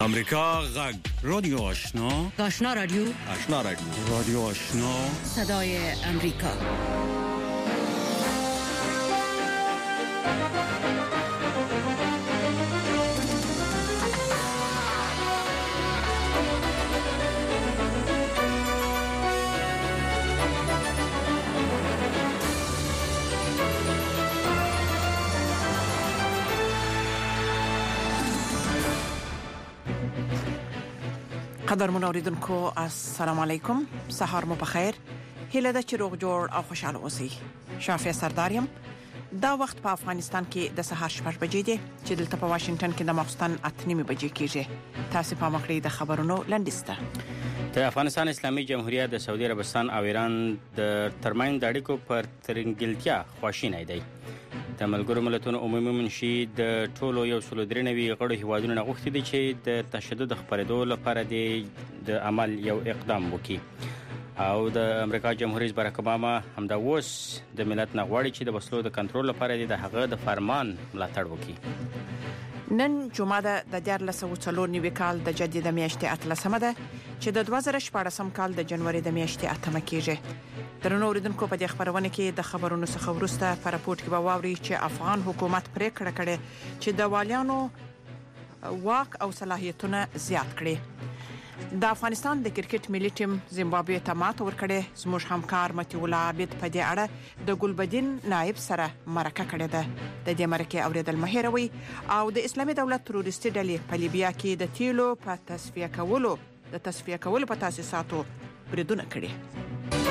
امریکا غږ رادیو آشنا رادیو رادیو آشنا صدای امریکا. قدرمن اوریدونکو السلام علیکم، سهار مو بخیر. هیله ده چې روغ جوړ او خوشاله اوسئ. شافیه سردارم. دا وخت په افغانستان کې د سهار 6 بجې دی چې دلته په واشنگټن کې د ماخستن 8:30 بجې کېږي. تاسو په مخکې د خبرونو لنډیسته. د افغانستان اسلامي جمهوریت د سعودي عربستان او ایران د ترمنځ د اړیکو پر ترنګلتیا خواشینی دی. د ملګرو ملتونو عمومي منشي د ټولو 193 غړو هیوادونو غوښتي دي چې د تشدد خپرېدو لپاره د عمل یو اقدام وکړي او د امریکا جمهور رئیس باراک اوباما همدا اوس د ملت نه غواړي چې د وسلو د کنټرول لپاره د هغه د فرمان ملاتړ وکړي. نن جمعه د 1440 کال د جدي د میاشتې 13 ده چې د 2014 کال د جنوري د میاشتې 8 کېږي. درنو اوریدونکو په دې خبرونه کې د خبرونو څخه ورسته پر راپورټ کې به واوري چې افغان حکومت پریکړه کړې چې د والیانو واک او صلاحیتونه زیات کړي. د افغانستان د کرکټ ملي ټیم زیمبابوې ته ماته ورکړې. زموږ همکار متي الله عابد په دې اړه د ګلبدین نائب سره مرکه کړې ده. د دې مرکه اوریدل مهیروي او د اسلامي دولت تروریستي ډلې په لیبیا کې د تیلو په تصفیه کولو په تاسیساتو بریدونه کړي.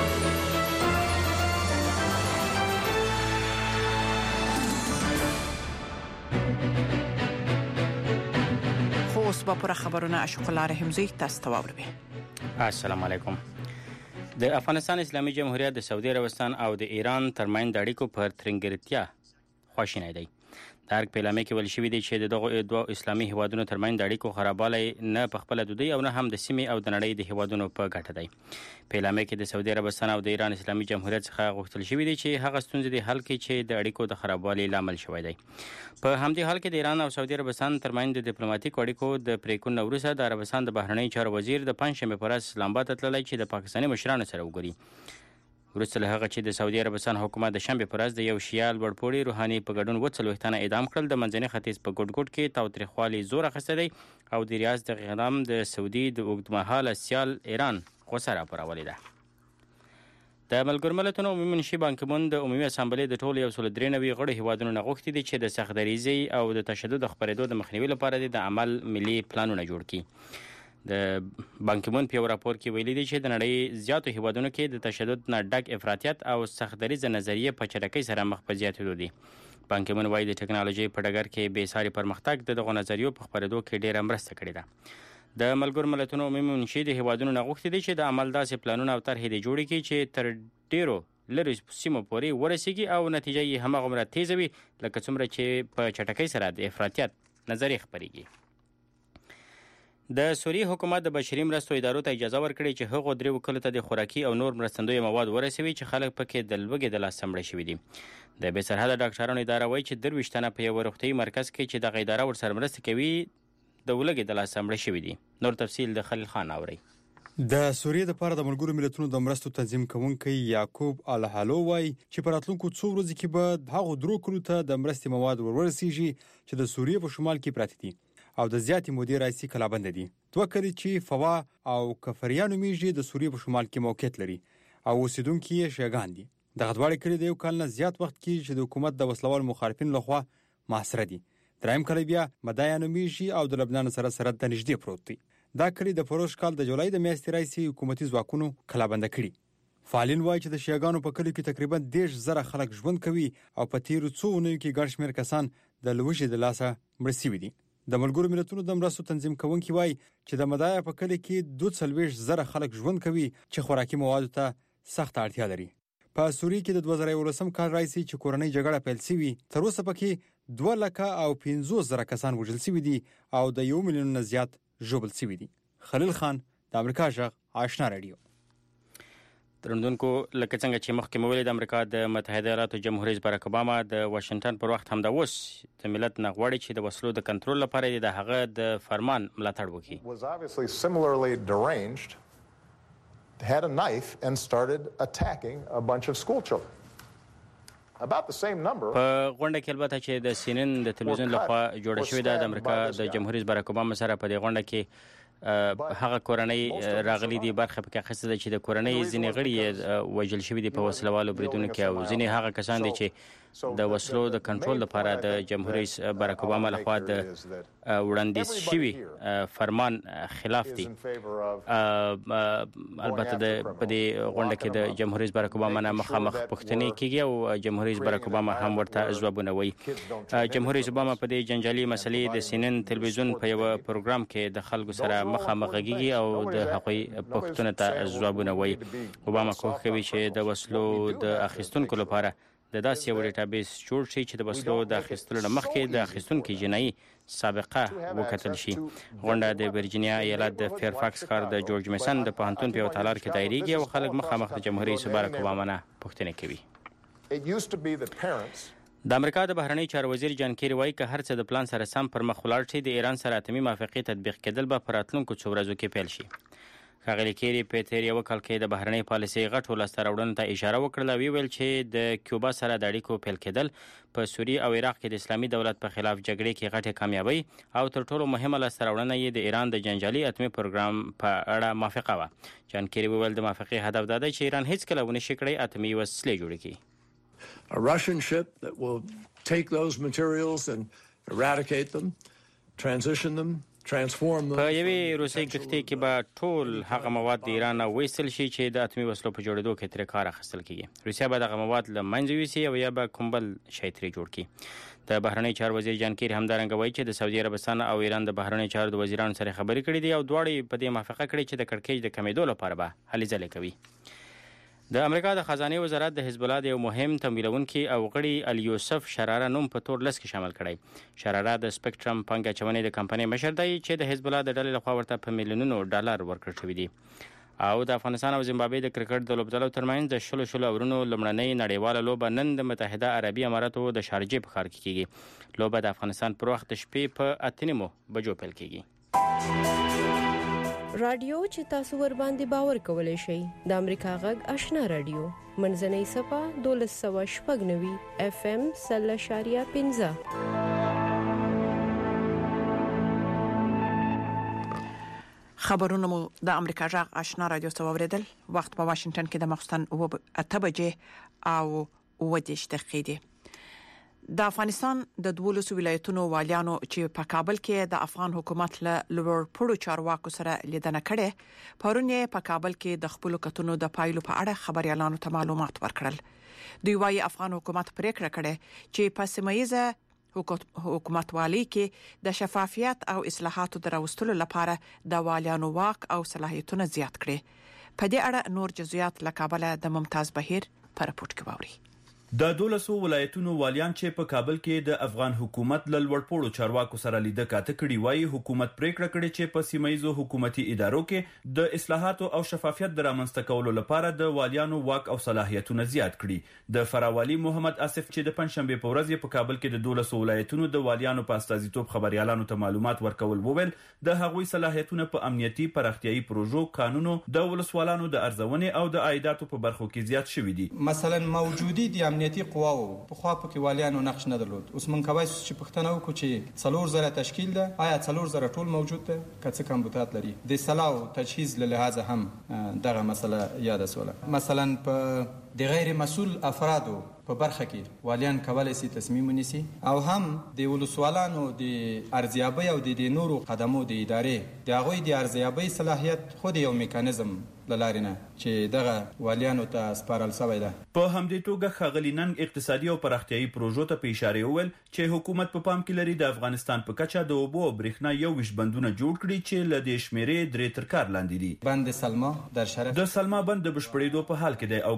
اوس به پر خبرونه اشوق الله رحمزی تاسو ته واوروي. السلام علیکم. د افغانستان اسلامي جمهوریت د سعودي عربستان او د ایران ترمنځ د اړیکو پر ترنګلتیا خواشینی دی. د هر پیلامه کې ویل شوی دی چې دغه دوه اسلامي هیوادونو ترمنځ د اړیکو خرابوالی نه په خپل دودي او نه هم د سیمې او د نړۍ د هیوادونو په ګټه دی. پیلامه کې د سعودي عربستان او د ایران اسلامي جمهوریت څخه غوښتل شوی دی چې هغه ستونزې د حل کړي چې د اړیکو د خرابوالي لامل شوی دی. په همدې حال کې د ایران او سعودي عربستان ترمنځ د ډیپلوماټیک اړیکو د پریکون وروسته د عربستان د بهرنی چارو وزیر د پنځشنبه پر ورځ اسلام آباد ته تللی چې د پاکستاني مشرانو سره وګوري. وروسته له هغه چې د سعودي عربستان حکومت د شنبه پر ورځ د یو شیعه لوړپوړي روحاني په ګډون 40 تنه اعدام کړل. د منځني ختیځ په ګډ کې تاوتریخوالي زور اخیستی دی او د ریاض د اقدام د سعودي د اوږدمهاله سیال ایران غوسه راپارولې ده. د ملګرو ملتونو عمومي منشي بان کی مون د عمومي اسامبلې د ټولو 193 غړو هیوادونو نه غوښتي دي چې د سختدریزي او د تشدد خپرېدو د مخنیوي لپاره د عمل ملي پلانونه جوړ کړي. د بان کی مون په راپور کې ویلي دي چې د نړۍ زیاتو هیوادونو کې د تشدد نه ډک افراطیت او سختدریزه نظریه په چټکۍ سره مخ په زیاتېدو دي. بان کی مون وايي د ټکنالوژي په ډګر کې بې ساري پرمختګ د دغو نظریو په خپرېدو کې ډېره مرسته کړې ده. د ملګرو ملتونو عمومي منشي د هیوادونو نه غوښتي دي چې د عمل داسې پلانونه او طرحې د جوړ کړي چې تر ډیرو لري سیمو پورې ورسیږي او نتیجه یې هماغومره تیزه وي لکه څومره چې په چټکۍ سره د افراطیت نظریه خپرېږي. د سوریې حکومت د بشري مرستو ادارو ته اجازه ورکړې چې هغو 3 وکیلو ته د خوراکي او نور مرستندوی مواد ورسوي چې خلک پکې د لوږې د لاسه مړه شوي دي. د بې سرحده ډاکټرانو اداره وایي چې 23 تنه په یو روغتیايي مرکز کې چې دغه اداره ورسره مرسته کوي د لوږې د لاسه مړه شوي دي. نور تفصیل د خلیل خان اوري. د سوریې لپاره د ملګرو ملتونو د مرستو تنظیم کوونکی یعقوب الحالو وایي چې په راتلونکو څو ورځې کې به هغو 3 کلو ته د مرستې مواد ورسیږي چې د سوریې په شمال کې پراته دي او د زیاتې مودې راځي کلابند دي. 2 کلي چې فوا او کفریانو میږي د سوریې په شمال کې موقعیت لري او اوسیدونکي یې شیعاګان دي. دغه دواړه کلي د یو کال نه زیات وخت کې چې د حکومت د وسلوال مخالفین لخوا محاصره دي. دریم کلی بیا مدایانو میږي او د لبنان سره سرحد ته نږدې پروت دی. دا کلی د فروش کال د جولای د میاشتې راځي حکومتي ځواکونو کلابند کړي. فعالین وایي چې د شیعاګانو په کلیو کې تقریبا 10,000 خلک ژوند کوي او په تیرو څو اونیو کې ګڼ شمېر کسان د لوږې د لاسه مړه شوي دي. د ملګرو ملتونو د مرستو تنظیم کوونکي وایي چې د مدایا په کلی کې 42,000 خلک ژوند کوي چې خوراکي موادو ته سخت اړتیا لري. په سوریې کې د 2019 کال راځي چې کورنۍ جګړه پیل شوې. تر اوسه پکې 2,50,000 کسان وژل شوي دي او د 1 میلیون نه زیات ژوبل شوي دي. خلیل خان د امریکا غږ آشنا رادیو. ترندونکو لکه څنګه چې مخکې مو ویلي د امریکا د متحده ایالاتو جمهور رئیس باراک اوباما د واشنگټن پر وخت هم د اوس د ملت نه غواړي چې د وسلو د کنټرول لپاره د هغه د فرمان ملاتړ وکړي. Was obviously similarly deranged, had a knife and started attacking a bunch of school children. About the same number. په غونډه کې البته چې د سینن د تلویزیون لخوا جوړه شوې ده د امریکا د جمهور رئیس باراک اوباما سره په دې غونډه کې هغه کورنۍ راغلي دي برخه پکې اخیسته ده چې د کورنۍ ځینې غړي وژل شوي دي په وسلوالو بریدونو کې او ځینې هغه کسان دي چې د وسلو د کنټرول لپاره د جمهور رئیس باراک اوباما لخوا د وړاندیز شوي فرمان خلاف دي. البته په دې غونډه کې د جمهور رئیس باراک اوباما نه مخامخ پوښتنې کیږي او جمهور رئیس باراک اوباما هم ورته ځوابونه وایي. جمهور رئیس اوباما په دې جنجالي مسلې د سینن تلویزیون په یو پروګرام کې د خلکو سره مخامخ غږیږي او د هغوی پوښتنو ته ځوابونه وایي. اوباما کوښښ کوي چې د وسلو د اخیستونکو لپاره د داسې یو ډیټابیس جوړ شي چې د وسلو د اخیستلو نه مخکې د اخیستونکو جنایي سابقه وکتل شي. غونډه د ورجینیا ایالت د فیرفاکس ښار د جورج میسن د پوهنتون په یو تالار کې دایریږي او خلک مخامخ د جمهور رئیس باراک اوباما نه پوښتنې کوي. د امریکا د بهرنی چارو وزیر جان کیری وایي که هر څه د پلان سره سم پر مخ ولاړ شي د ایران سره اتمي موافقه تطبیق کېدل به په راتلونکو څو ورځو کې پیل شي. ښاغلي کیری په تیر یو کال کې د بهرنی پالیسۍ غټو لاسته راوړنو ته اشاره وکړه او ویل چې د کیوبا سره د اړیکو پیل کېدل په سوریه او عراق کې د اسلامي دولت په خلاف جګړې کې غټه کامیابی او تر ټولو مهمه لاسته راوړنه یې د ایران د جنجالي اتمي پروګرام په اړه موافقه وه. جان کیری ویل د موافقې هدف دا دی چې ایران هیڅ کله ونه شي کړی اتمي وسلې جوړې کړي. A Russian ship that will take those materials and eradicate them, transition them, transform them. په یوې روسي کښتۍ کې به ټول هغه مواد د ایران وایستل شي چې د اتمي وسلو په جوړېدو کې ترې کار اخیستل کیږي. روسیا به دغه مواد له منځه یوسي او یا به کوم بل شی ترې جوړ کړي. د بهرنی چارو وزیر جان کیری همدارنګه وایي چې د سعودي عربستان او ایران د بهرنی چارو د وزیرانو سره خبرې کړې دي او دواړه په دې موافقه کړې چې د کړکېچ د کمیدو لپاره به هلې ځلې کوي. د امریکا د خزانه وزارت د حزب الله د یو مهم تمویلونکي او غړي الیوسف شراره نوم په تور لس کې شامل کړی. شراره د سپیکټرم پانګه اچونې د کمپنۍ مشر دی چې د حزب الله د ډلې لخوا ورته په میلیونونو ډالر ورکړل شوي دي. او د افغانستان او زیمبابوې د کرکټ د لوبډلو ترمنځ د شلو اورونو لومړنۍ نړیواله لوبه نن د متحده عربي اماراتو د شارجې په ښار کې کیږي. لوبه د افغانستان پر وخت د شپې په 8:30 بجو پیل کیږي. رادیو چې تاسو ور باندې باور کولای شئ د امریکا غږ آشنا رادیو منځنۍ صفه 1290 FM 0.15. خبرونه مو د امریکا غږ آشنا رادیو څخه اوریدل. وخت په واشنگټن کې د مخستن 8 بجې او 10 دقیقې دي. د افغانستان د 12 ولایتونو والیانو چې په کابل کې د افغان حکومت له لوړ پوړو چارواکو سره لیدنه کړې پرونه په کابل کې د خپل کتونو د پایلو په اړه خبريالانو ته معلومات ورکړل. دوی وايي افغان حکومت پریکړه کړې چې په سیمایي حکومت والی کې د شفافیت او اصلاحاتو دراوستلو لپاره د والیانو واک او صلاحیتونه زیات کړي. په دې اړه نور جزئیات له کابل د ممتاز بهیر پر رپورت کې ووري. د 12 ولایتونو والیان چې په کابل کې د افغان حکومت ل لوړپوړو چارواکو سره لیده کاته کړي وایي حکومت پریکړه کړې چې په سیمایي حکومتي ادارو کې د اصلاحاتو او شفافیت درامنځته کولو لپاره د والیانو واک او صلاحیتونه زیات کړي. د فراوالي محمد اسف چې د پنځشنبه په ورځ په کابل کې د 12 ولایتونو د والیانو په استازیتوب خبريالانو ته معلومات ورکول وویل د هغوی صلاحیتونه په امنیتي پراختیايي پروژو قانونو د ولسوالانو د ارزونې او د عایداتو په برخو کې زیات شوي دي. مثلا موجودي د امنیتي قواو په خوا په والیانو نقش نه درلود. اوس من کوي چې پښتنه وکړو چې 4,000 تشکیل ده آیا 4,000 ټول موجود ده کڅ کمبوتات لري د صلاح او تجهیز له لحاظ هم دغه مسله یاد سواله. مثلا په د غیر مسؤل افرادو په برخه کې والیان کولای شي تصمیم ونیسي او هم د ولسوالانو د ارزیابي او د نورو قدمو د ادارې د هغوی د ارزیابي صلاحیت خود یو میکانیزم لارینه چې دغه والیانو ته سپارل شوی ده. په همدې توګه خغلی نن اقتصادي او پراختیايي پروژو ته په اشاره وویل چې حکومت په پام کې لري د افغانستان په کچه د اوبو او برېښنا یو ویش بندونه جوړ کړي چې ل دې شمیرې 3 تر کار لاندې دي. بند سلما در شرف د سلما بند د بشپړېدو په حال کې دی او ګټه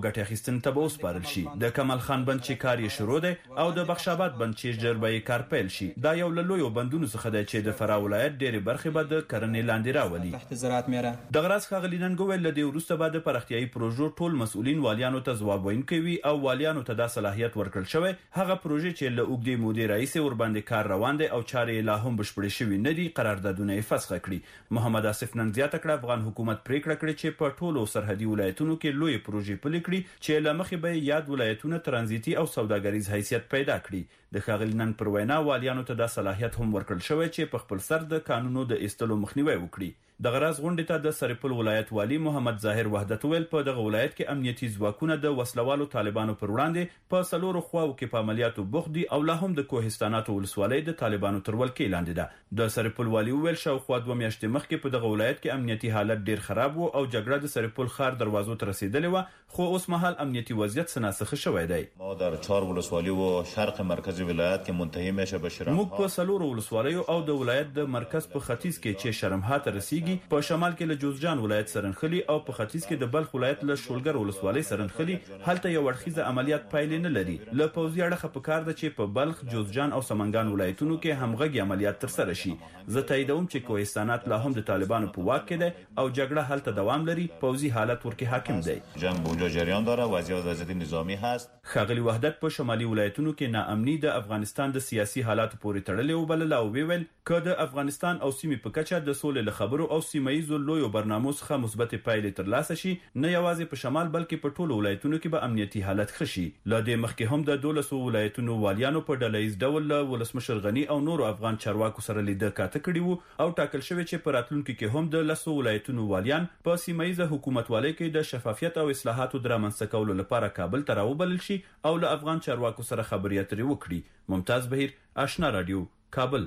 سیستم ته به وسپارل شي. د کمال خان بند چې کار یې شروع دی او د بخشاباد بند چې ژر به یې کار پیل شي. دا یو له لویو بندونو څخه دی چې د فراه ولایت ډېرې برخې به د کرنې لاندې راولي. تحت زراعت میره د غراس ښاغلي ننګ وویل له دې وروسته به د پراختیایي پروژو ټول مسؤلین والیانو ته ځواب ویونکي وي او والیانو ته دا صلاحیت ورکړل شوی هغه پروژې چې له اوږدې مودې راهیسې ورباندې کار روان دی او چارې یې لا هم بشپړې شوي نه دي قراردادونه یې فسخ کړي. محمد آصف نن زیاته کړه افغان حکومت پریکړه کړې چې په ټولو سرحدي ولایتونو کې لوی پروژې پلي کړي چې له مخې به یاد ولایتونه ترانزیتي او سوداګریز حیثیت پیدا کړي. د ښاغلي نن پر وینا والیانو ته دا صلاحیت هم ورکړل شوی چې په خپل سر د قانونو د ایستلو مخنیوي وکړي. د غراس غونډې ته د سرپل ولایت والی محمد ظاهر وحدت ویل په دغه ولایت کې امنیتي ځواکونه د وسلوالو طالبانو پر وړاندې په سلورو خواو کې په عملیاتو بوخت دي او لا هم د کوهستاناتو ولسوالۍ د طالبانو تر ولکې لاندې ده. د سرپل والی ویل شاوخوا 2 میاشتې مخکې په دغه ولایت کې امنیتي حالت ډیر خراب وو او جګړه د سرپل ښار دروازو ته رسیدلې و خو اوس مهال امنیتي وضعیت سناسخه شوی دی. ما در 4 ولسوالی و شرق مرکزی ولایت کې منتهی میشه به شرم. موږ په سلورو ولسوالیو او د ولایت د مرکز په ختیځ کې چې شرمها ته رسیږي په شمال کې له جوزجان ولایت سرنخلي او په ختیځ کې د بلخ ولایت له شولګر ولسوالۍ سرنخلي هلته یو اړخیزه عملیات پایلې نه لري. له پوځي اړخه پکار ده چې په بلخ جوزجان او سمنګان ولایتونو کې همغږي عملیات ترسره شي. زه تاییدوم چې کوهستانات لا هم د طالبانو په واک کې ده او جګړه هلته دوام لري. پوځي حالت ورکه حاکم دی. جنگ اونجا جریان داره وضعیت نظامی هست. ښاغلي وحدت په شمالي ولایتونو کې ناامني د افغانستان د سیاسي حالاتو پورې تړلې وبلله او ویل که د افغانستان او سیمې په کچه د سولې له خبرو او سیمایي لویو برنامو څخه مثبت پایلې ترلاسه شي نه یوازې په شمال بلکې په ټولو ولایتونو کې به امنیتي حالت ښه شي. له دې مخکې هم د 12 ولایتونو والیانو په ډلهییز ډول له ولسمشر غني او نورو افغان چارواکو سره لیدنه کاته کړې وو او ټاکل شوی چې په راتلونکي کې هم د 10 ولایتونو والیان په سیمایي حکومتوالۍ کې د شفافیت او اصلاحاتو درامنځته کولو لپاره کابل ته راوبلل شي او له افغان چارواکو سره خبرې اترې وکړي. ممتاز بهیر، آشنا رادیو، کابل.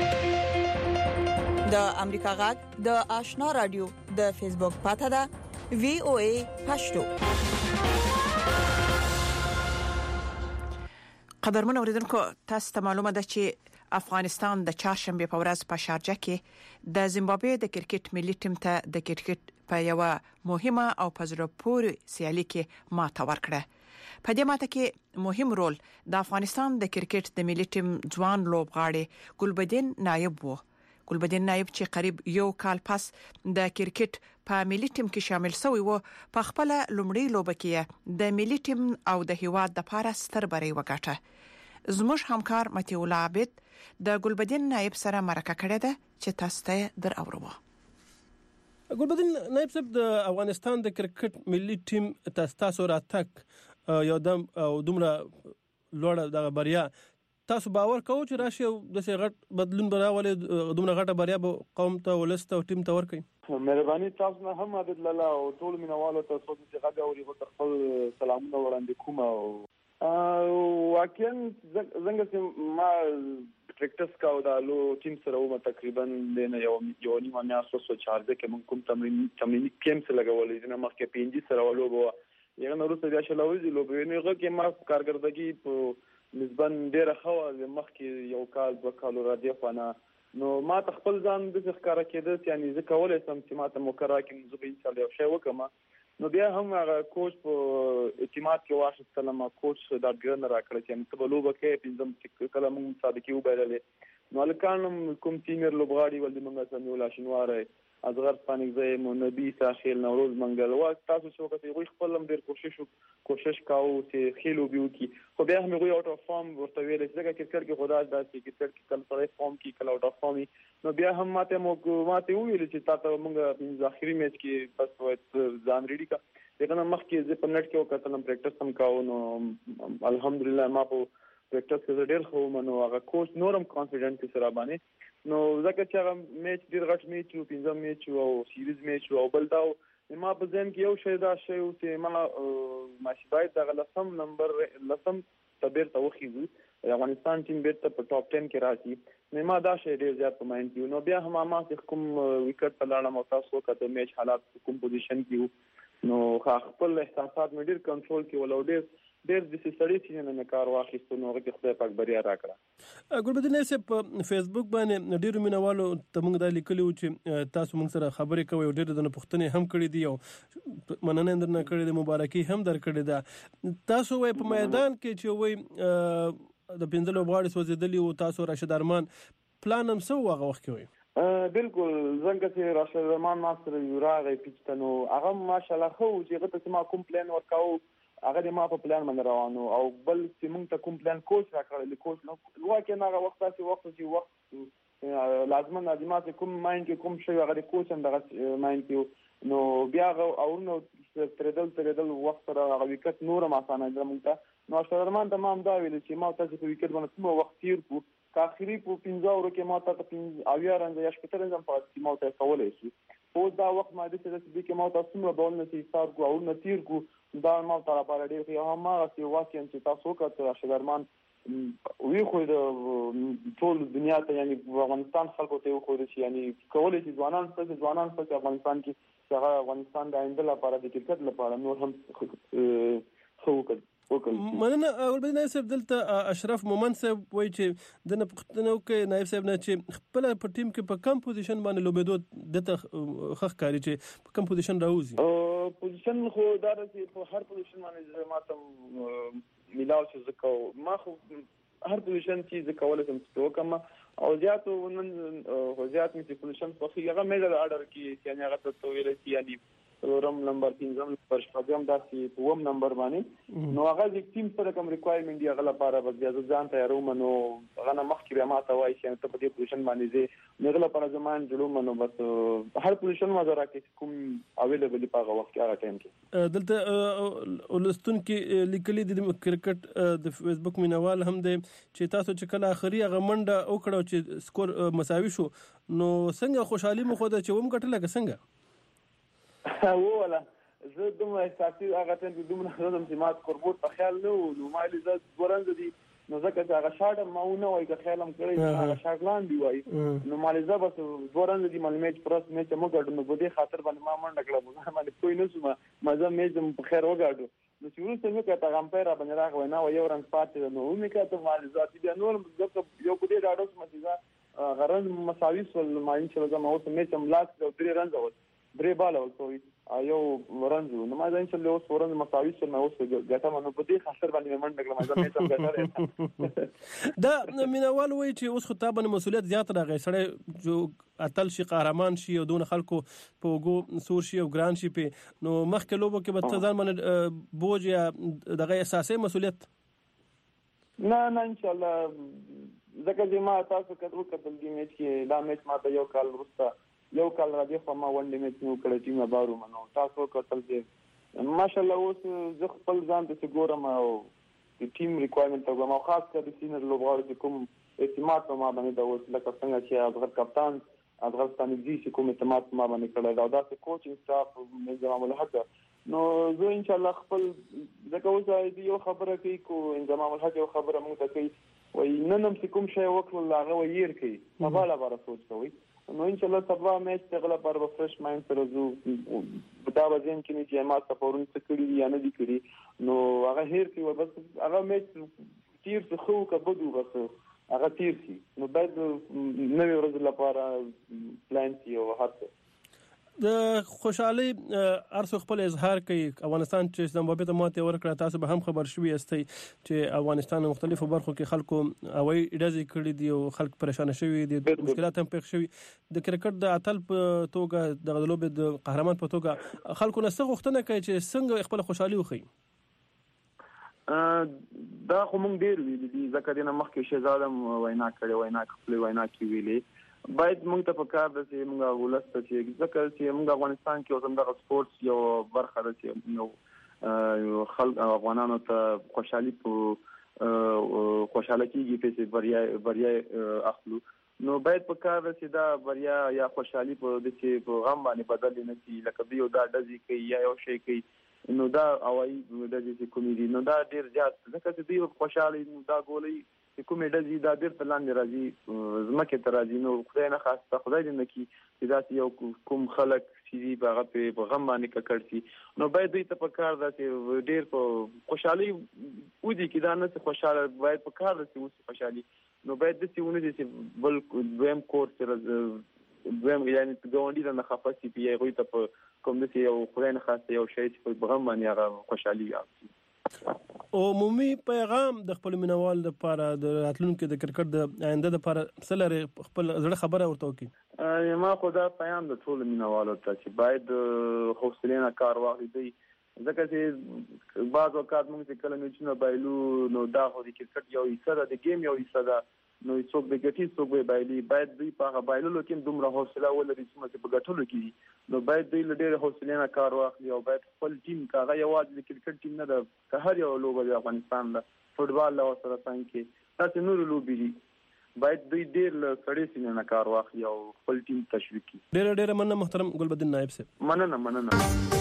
د امریکا غږ د آشنا رادیو د فیسبوک پاڼه ده VOA پښتو. قدرمن اوریدونکو تاسو ته معلومه ده چې افغانستان د چهارشنبه په ورځ په شارجه کې د زیمبابوې د کرکټ ملي ټیم ته د کرکټ په یو مهمه او پزره پورې سیالي کې ماته ورکړه. په دې ماته کې مهم رول د افغانستان د کرکټ د ملي ټیم ځوان لوبغاړي ګلبدین نایب وو. ګلبدین نایب چې قریب یو کال پس د کرکټ په ملي ټیم کې شامل شوی وو په خپل لومړی لوبه کې د ملي ټیم او د هیواد د لپاره ستر بری وګټه. زموږ همکار متي الله عابد د ګلبدین نایب سره مرکه کړې ده چې تاسو ته در اورو. ګلبدین نایب صاحب د افغانستان د کرکټ ملي ټیم تاسو راتګ یو دم او دومره لوړه د بریا تاسو باور کوئ چې راشي د غټ بدلون براولې دومره غټه بریا به قوم ته ولسته او ټیم ته ورکړي؟ مهرباني تاسو نه هم عبد الله او ټول مینوالو ته چې غږ اوري غو خپل سلامونه وړاندې کوم او واقعا څنګه چې ما پریکټس کاو دا لو ټیم سره و تقریبا د یو نیمه میاشت سو چارځه کې مونږ کوم تمرین کیم سره لګولې نه مخکې پینځي سره ولوبو یغه نورو څه بیا شلوي لوبې نه غو کې ما کارګردګي په نسبن ډیره خو مخکې یو کال 2 کال را دی خو نه نو ما تخپل ځان د ښکارا کېده یعنی زه کولای سم چې ما ته مقرره کې زه به ان شاء الله یو شی وکم نو بیا هم هغه کوچ په اعتماد کې واخیستل ما کوچ دا ګرن راکړ چې په لوبه کې پنځم چې کله موږ صادقي وبایللې نو الکانم کوم سینیئر لوبغاړي ول موږ سمو لا شنواره ازغر پانیک زې مو نبی ساحل نوروز منګل وا تاسو څو کته وي خپلم ډیر کوشش کاو چې خېلو بيو کی خو بیا هم غوي اوټ اف فارم ورته ویل چې کرکټ کې خدا داسې کرکټ کې کله سره فارم کې کله اوټ اف فارم نو بیا هم ماته ویل چې تاسو موږ په ځاخري میچ کې بس ځان ریډي کا دغه مخ کې زه په نت کې وکړم پریکټس هم کاو نو الحمدلله ما په پریکټس کې ډیر خو منو هغه کوچ نورم کانفیډنٹ سره باندې نو ځکه چې هغه میچ ډیر غټ میچ او پنځم میچ او سیریز میچ او بل دا ما په ځین کې یو شی دا شی چې ما ماشي دا لسم نمبر لسم تبیر توخیږي افغانستان ټیم بیرته په ټاپ 10 کې راځي نو ما دا شی ډیر زیات په ماین کې نو بیا هم ما کوم وکټ په لاړه مو تاسو کته میچ حالات کوم پوزیشن کې نو خپل احساسات مې ډیر کنټرول کې ولو ډیر ډېر د سړی چې نه کار واخیستو نو هغه خدای پاک بریا راکړه. ګلبدین صاحب په فیسبوک باندې ډېر مینوالو ته موږ دا لیکلي و چې تاسو موږ سره خبرې کوئ او ډېر د پوښتنې هم کړې دي او مننه درنه کړې ده، مبارکي هم درکړې ده. تاسو وایي په میدان کې چې وایي د 15 لوبغاړي سوځېدلي او تاسو راشد ارمان پلان هم څه هغه وخت کې وایي؟ بالکل څنګه چې راشد ارمان ما سره یو راغی پیچ ته نو هغه ماشاءالله خو چې هغه ته ما کوم پلان ورکاو هغه د ما په پلان باندې روانو او بل چې موږ ته کوم پلان کوچ راکړل کوچ نو واکه هغه وخت چې وخت لازم لازمات کوم ماین کې کوم شی هغه کوچ هم دغه ماین کې نو بیا او نو تردل وخت سره هغه وکټ نور ما اسانه درمونږ ته نو راشد ارمان تمام دا ویل چې ما تاسو په وکټ باندې کوم وخت تیر کو کاخري په 15 اورو کې ما ته 15 رنځ یا 17 رنځ په سیمه ته کولای شي او دا وخت ما د دې کې ما تاسو نو بول نه حساب کو او نه تیر کو دا ما ته لپاره ډیر ښه هم ما چې واقعا چې تاسو وکړه راشد ارمان وی خو د ټول دنیا ته یعنی افغانستان خلکو ته خو د یعنی کولای شي ځوانان په افغانستان کې چې افغانستان د آینده لپاره د کرکټ لپاره نور هم خو مننه. ګلبدین صاحب دلته اشرف مومن صاحب وایي چې د پښتنو کې نایب صاحب نه چې خپل په ټیم کې په کم پوزیشن باندې لوبېدو دته خخ کاری چې په کم پوزیشن راوځي پوزیشن خو دا چې په هر پوزیشن باندې ماته ملاو چې زکو ما خو هر پوزیشن چې زکول سم څه وکم او زیاتو نن زیات می پوزیشن په هغه میجر اډر کې یعنی هغه ته ویل چې یعنی څلورم نمبر 15 نمبر شپږم داسې په وم نمبر باندې نو هغه د ټیم سره کوم ریکوایرمنت دی هغه لپاره بس بیا ځان تیاروم نو هغه نه مخکې بیا ما ته وایي چې ته په دې پوزیشن باندې زه هغه لپاره ځمان جوړوم نو بس هر پوزیشن ما زرا کې کوم اویلیبل په هغه وخت کې هغه ټایم کې دلته ولستون کې لیکلي د کرکټ د فیسبوک مینوال هم دی چې تاسو چې کله اخري هغه منډه وکړو چې سکور مساوي شو نو څنګه خوشحالي مو خو د چوم کټله څنګه ولا زه دومره احساسي هغه ټیم کې دومره غوډم چې ما قربوت په خیال نو مالي زه ورنځ دي نو ځکه چې هغه شاډ ماونه وای که خیالم کړی هغه شاګلان دی وای نو مالي زه بس ورنځ دي مال میچ پرس میچ مو ګډ نو بده خاطر باندې ما منډه کړم ما باندې کوئی نه سم مزه میچ په خیر وګاډو نو چې ورسره مې کته غمپیر باندې راغی نو یو رنګ پاتې نو مې کته مالي ذاتي بیا نور یو کو دې راډوس مې غرض مساوي سول ماین چې زما اوس میچ هم لاس د 3 رنز اول 3 بال اول کوي یو ورنځو نو ما ځین چې له اوس ورنځ مساوي سره نو اوس ګټه منو په دې خاطر باندې منډه کړم ما مې څنګه ګټه دا مینوال وایي چې اوس خطابه مسولیت زیات راغی سړی جو اتل شي قهرمان شي او دون خلکو په وګو سور شي او ګران شي په نو مخکې لوبو کې به ځان باندې بوج یا دغه اساسي مسولیت نه ان شاء الله ځکه چې ما تاسو کتل دې میچ کې دا میچ ما ته یو کال را دي خو ما ونډې میچ نو کړی ټیم بارو منو تاسو کتل چې ماشاءالله اوس زه خپل ځان ته ګورم او ټیم ریکوایرمنت ته ما خاص کر د سینر لوبغاړو چې کوم اعتماد په ما باندې دا اوس لکه څنګه چې افغان کپتان افغانستان دي چې کوم اعتماد په ما باندې کړی دا د کوچینګ سټاف نظام الحق نو زه ان شاء الله خپل ځکه اوس یو خبره کوي کو انضمام الحق یو خبره موږ ته کوي وای نن هم کوم شی وکړل هغه ویر کوي په بالا بار سوچ کوي نو ان شاء الله سبا میچ تغلا پر فرش ماین سره زو دا وزن کې چې ما سپورون څه کړی یا نه دي کړی نو هغه هیر کی بس هغه میچ تیر څه خو کبدو بس هغه تیر شي نو باید نوې ورځ لپاره پلان سی او هڅه د خوشحالي ارسو خپل اظهار کوي افغانستان چې زمبابوې ته ماته ورکړه تاسو به هم خبر شوي استئ چې افغانستان مختلفو برخو کې خلکو اوي ډزې کړې دي او خلک پریشان شوي دي مشکلات هم پېښ شوي د کرکټ د اتل په توګه د لوبې د قهرمان په توګه خلکو نه څه غوښتنه کوي چې څنګه خپل خوشحالي وخی دا خو مونږ ډیر ویلي دي ځکه د مخکې شهزاده وینا کې ویلي باید مونږ ته په کار ده چې مونږ ولسته چې ځکه چې مونږ افغانستان کې اوس د سپورتس یو برخه ده چې خلک افغانانو ته خوشحالي کېږي چې بریا اخلو نو باید په کار ده چې دا بریا یا خوشحالي په غم باندې بدل نه شي لکه دیو دا ډزې کوي یا یو شی کوي نو دا اوایي ډزې کومې دي نو دا ډیر زیات ځکه چې دوی خوشحالي نو دا ګولۍ کومې ډزې دا بیرته لاندې راځي ځمکې ته راځي. نو خدای نه خواسته خدای دې نه کړي چې داسې یو کوم خلک چې دي هغه په غم باندې ککړ شي. نو باید دوی ته په کار ده چې ډېر په خوشحالي ودي کې دا نه چې خوشحاله باید په کار ده چې اوسي خوشحالي. نو باید داسې ونه دي چې بل دویم کور سره دویم یعنی ګاونډي ته نه خفه شي په هغوی ته په کوم داسې یو خدای نه خواسته یو شی چې په غم باندې هغه خوشحالي وي. عمومي پیغام د خپل مینوال لپاره د راتلونکو د کرکټ د آینده لپاره څه لري خپل زړه خبره ورته وکړي؟ ما خو دا پیغام د ټولو مینوالو ته چې باید حوصلې نه کار واخلي ځکه چې بعض اوقات موږ چې کله میچونه بایلو نو دا خو د کرکټ یو حصه ده د گیم یو حصه ده. نو څوک به ګټي څوک به بایلي باید دوی په هغه بایللو کې دومره حوصله ولري چې په ګټلو کې. نو باید دوی له ډېرې حوصلې نه کار واخلي او باید خپل ټیم هغه یوازې د کرکټ ټیم نه ده که هر یو لوبه د افغانستان ده فوټبال له ورسره څنګ کې داسې نورې لوبې دي باید دوی ډېر له سړې سینې نه کار واخلي او خپل ټیم تشویق کړي. ډېره مننه محترم ګلبدین نایب صاحب. مننه.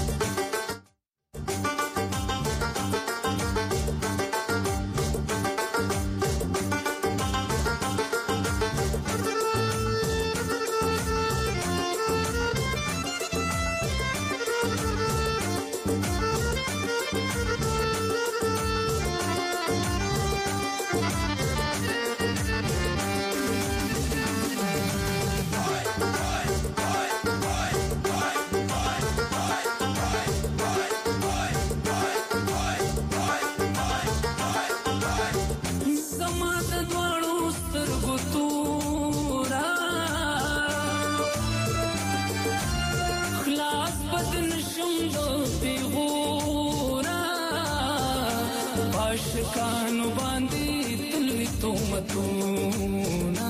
عاشقانو باندې تلوي تومتونه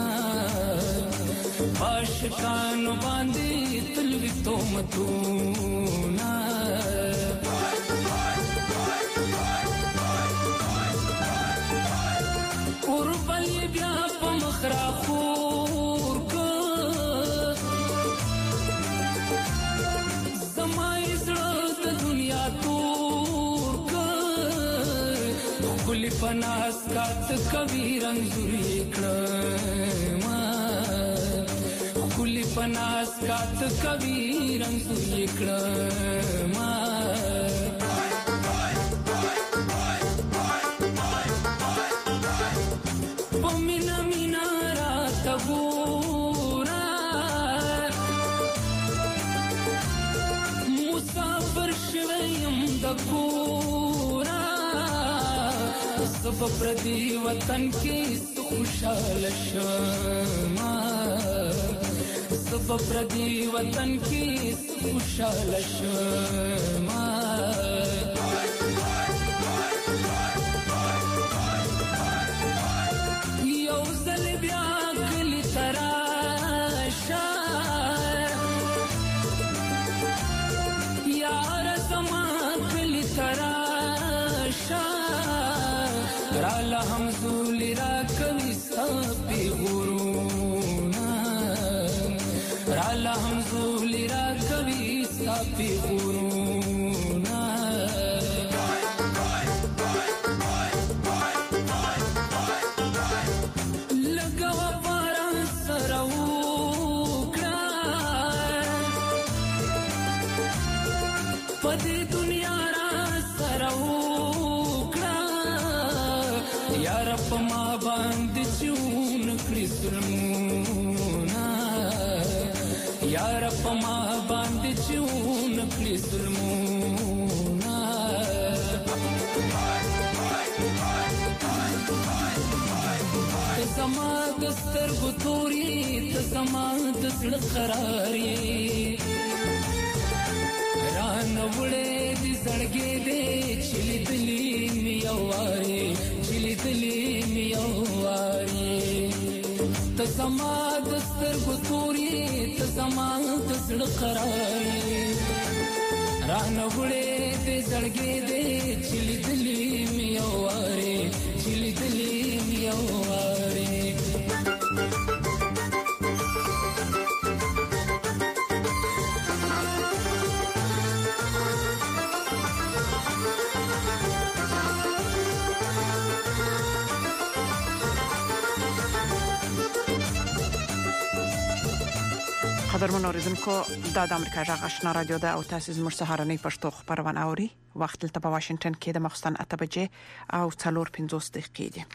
عاشقانو باندې تلوي تومتونه قربل بیا په مخرا خور کو زمای زړه د دنیا تور کو کلی پناس کات کوي رنگوري کړما کلی پناس کات کوي رنگوري کړما پمینا مینا رات ګورا مسافر شویم د کورا سب پردی وطن کې خوشاله شما سب پردی وطن کې خوشاله شما یو ځل بیا کلی تراشه یار زما کلی تراشه راله همزولی را کوي سپي غرونا راله همزولی را کوي سپي غرونا لګوا باران سره وکړه په دې دنیا را سره یار په ما باندې چون کړی ظلمونه یار په ما باندې چون کړی ظلمونه ته زما د سترګو توري ته زما د زړه قراري رانه وړې دي زړګې دې چلی دلی مې یواري چلی دلی مې یواري ته زما د سترګو توري ته زما د زړه قراري رانه وړې دې زړګې دې چلی دلی مې یواري چلی دلی مې یواري قدرمن اوریدونکو د امریکا جغ آشنا رادیو د او تاسیس مر سهارنی پښتو خبرونه اوري وخت تل په واشنگټن کې د مخستان 8 بجې او 4:50 دقیقې دي.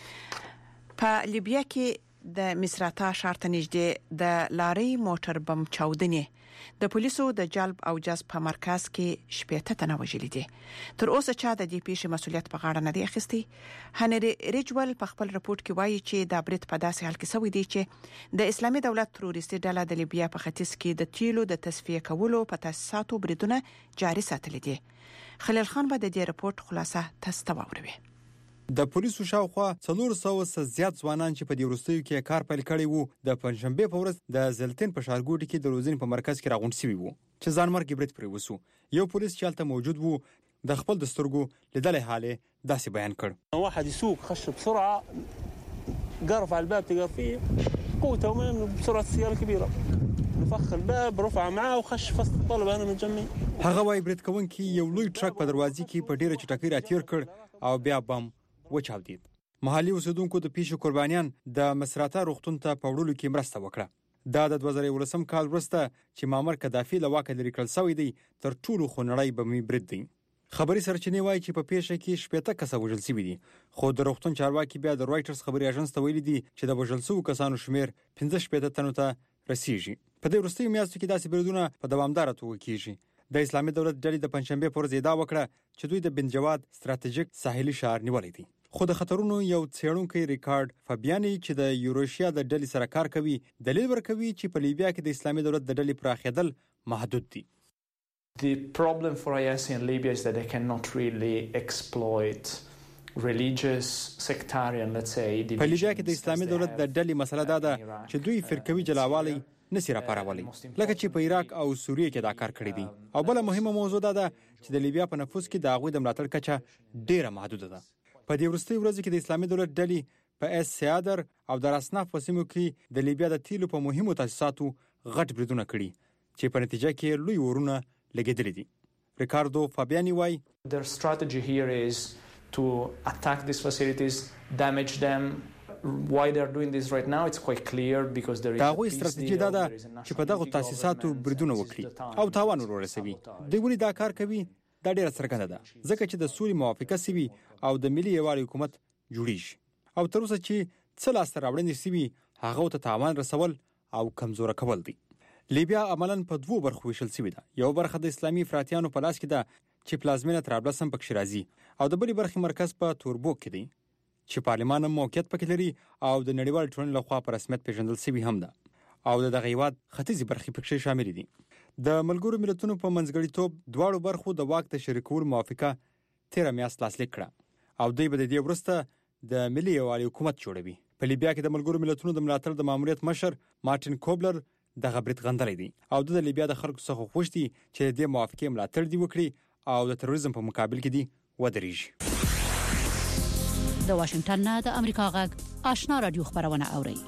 په لیبیا کې د مصراتا شارت نږدې د لاري موټر بم چاودنې د پولیسو د جلب او جذب په مرکز کې شپېته تنه وژل دي. تر اوسه چا د دې پیښې مسولیت په غاړه نه دی اخیستی. هنري ریجول په خپل رپورت کې وایي چې د برت په داسې حال کې سوي دي چې د اسلامي دولت تروریستي ډله د لیبیا په ختیځ کې د تیلو د تصفیه کولو په تاسیساتو بریدونه جاري ساتل دي. خلیل خان به د دې رپورت خلاصه تاسو واوروي. د پولیسو شاوخوا 400 زیات ځوانان چې په دې وروستیو کې کار پیل کړی وو د پنځشنبه په ورځ د زلتین په ښارګوټي کې د روزنې په مرکز کې راغونډ شوي وو چې ځانمرګ برید پرې وسو. یو پولیس چې هلته موجود وو د خپل دستورګو لیدلې حاله داسې بیان کړ. واحد يسوق خش بسرعه قرف على الباب تقر فيه قوته من بسرعه السياره كبيره نفخ الباب رفع معه وخش فصل الطلبه انا متجمع. هغه وايي برید کوونکی یو لوی ټرک په دروازې کې په ډیره چټکۍ راتیر کړ او بیا بم وچاودید. محلي اوسیدونکو د پیښو قربانیان د مصراتا روغتون ته په وړلو کې مرسته وکړه. دا د 2018 کال وروسته چې مامور قذافي له واکه لري کړل شوی دی تر ټولو خونړی بمي برید دی. خبري سرچینې وایي چې په پیښه کې 70 کسه وژل شوي دي، خو د روغتون چارواکي بیا د رويټرز خبري اژانس ته ویلي دي چې د وژل شوو کسانو شمیر 15 تنو ته رسیږي. په دې وروستیو میاشتو کې داسې بریدونه په دوامداره توګه کیږي. د اسلامي دولت ډلې د پنځشنبه پر ورځ ادعا وکړه چې دوی د بنجواد ستراتیژیک ساحلي شهر نیولې دي. خو د خطرونو یو څېړونکی ریکارډ فابیانی چې د یوروشیا د ډلې سره کار کوي دلیل ورکوي چې په لیبیا کې د اسلامي دولت د ډلې پراخېدل محدود دي. The problem for IS in Libya is that they cannot really exploit religious sectarian, let's say, divisions. په لیبیا کې د اسلامي دولت د ډلې مسله دا ده چې دوی فرقوي جلاوالي نسی راپارولی لکه چې په عراق او سوریه کې دا کار کړی دي. او بل مهمه موضوع دا ده چې د لیبیا په نفوس کې د هغوی د ملاتړ کچه ډیره محدوده ده. په دې وروستیو ورځو کې د اسلامي دولت ډلې په اس سیادر او د راسناف په سیمو کې د لیبیا د تیلو په مهمو تاسیساتو غټ بریدونه کړي چې په نتیجه کې لوی ورونه لګېدلي دي. ریکاردو فابیانی وایي their strategy here is to attack these facilities, damage them. Why they are doing this right now it's quite clear because there is دا غوي ستراتیژي دا ده چې په دغه تاسیساتو بریدونه وکړي او تاوان ورسوي. دوی ولې دا کار کوي؟ دا ډیره څرګنده ده ځکه چې د سوري موافقه سوي او د ملي یووالي حکومت جوړیږي او تر اوسه چې څه لاسته راوړنې سوي هغه ته تاوان رسول او کمزوره کول دي. لیبیا عملاً په دوه برخو ویشل سوي ده. یو برخه د اسلامي افراطیانو په لاس کې ده چې پلازمینه طرابلس هم پکې راځي او د بلې برخې مرکز په توربوک کې دی چې پارلمان هم موقعیت پکې لري او د نړیوال ټولنې لخوا په رسمیت پیژندل سوي هم ده او د دغه هیواد ختیځي برخې پکې شامل دي. د ملګرو ملتونو په منځګړیتوب دواړو برخو د واک د شریکولو موافقه 13 میاشتې لاسلیک کړه او دوی به د دې وروسته د ملي یووالي حکومت جوړوي. په لیبیا کې د ملګرو ملتونو د ملاتړ د ماموریت مشر مارټین کوبلر دغه برید غندلی دی او د لیبیا د خلکو څخه غوښتي چې د موافقې ملاتړ دی وکړي او د تروریزم په مقابل کې دی ودرېږي. د واشنگټن نه د امریکا غږ آشنا رادیو خبرونه اوري.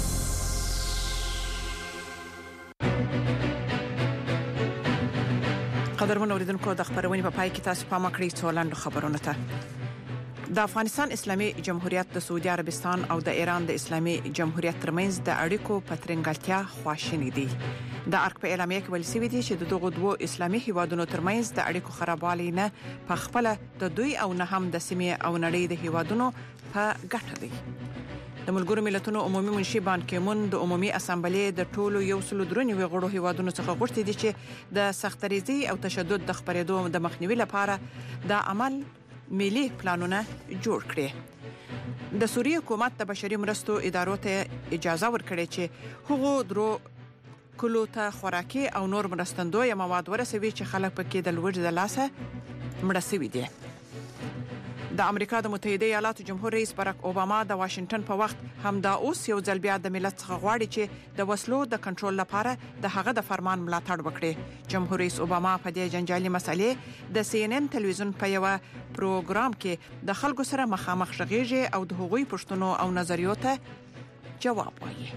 قدرمن اوریدونکو د خبرونې په پای کې تاسو پام کړئ څولاندو خبرونه ته. د افغانستان اسلامي جمهوریت د سعودي عربستان او د ایران د اسلامي جمهوریت ترمنځ د اړیکو په ترنګلتیا خواشینی دي. د ارګ په اعلامیه کې ویل شوی دی چې دغه دوه اسلامي هیوادونو ترمنځ د اړیکو خرابوالی نه په خپل د دوی او نه هم د سیمې او نړۍ د هیوادونو په ګټه دی. د ملګرو ملتونو عمومي منشي بان کیمون د عمومي اسامبلې د ټولو 193 غړو هیوادونو څخه غوښتي دي چې د سختریزي او تشدد د خپرېدو د مخنیوي لپاره د عمل ملي پلانونه جوړ کړي. د سوریه حکومت د بشري مرستو ادارو ته اجازه ورکړي چې هغو درو کلو ته خوراکي او نور مرستندوی مواد ورسوي چې خلک پکې د لوړ د لاسه مړه شوي دي. د امریکا د متحده ایالاتو جمهور رئیس باراک اوباما د واشنگټن په وخت همدا اوس یو ځل بیا د ملت څخه غواړي چې د وسلو د کنټرول لپاره د هغه د فرمان ملاتړ وکړي. جمهور رئیس اوباما په دې جنجالي مسلې د CNN تلویزیون په یو پروګرام کې د خلکو سره مخامخ غږیږي او د هغوی پوښتنو او نظریو ته جواب وایي.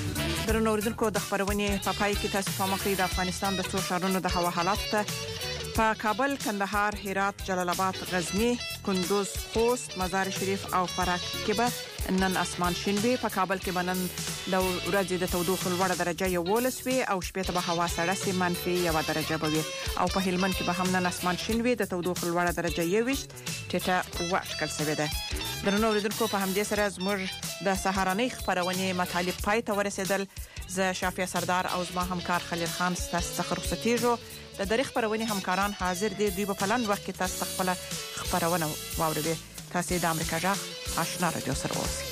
درنو اوریدونکو د خبرونې په پای کې تاسو په مخې د افغانستان د څو ښارونو د هوا حالات ته په کابل، کندهار، هرات، جلال آباد، غزنی، کندوز، خوست، مزار شریف او فراه کې به نن اسمان شین وي. په کابل کې به نن د ورځې د تودوخې لوړه درجه 11 وي او شپې ته به هوا سړه سي -1 درجه به وي. او په هلمند کې به هم نن اسمان شین وي، د تودوخې لوړه درجه 21 ټیټه واټکل شوې ده. درنو اوریدونکو، په همدې سره زموږ د سهارنۍ خبرونه مطالب پای ته ورسېدل. زه شافیا سردار او زما همکار خلیل خان ستاسو څخه رخصتېږو. د دغه خبرونه همکاران حاضر دي، دوی په پلان وخت کې تاسو خپل خبرونه واورئ. تاسو د امریکا جغ آشنا رادیو سره اوسئ.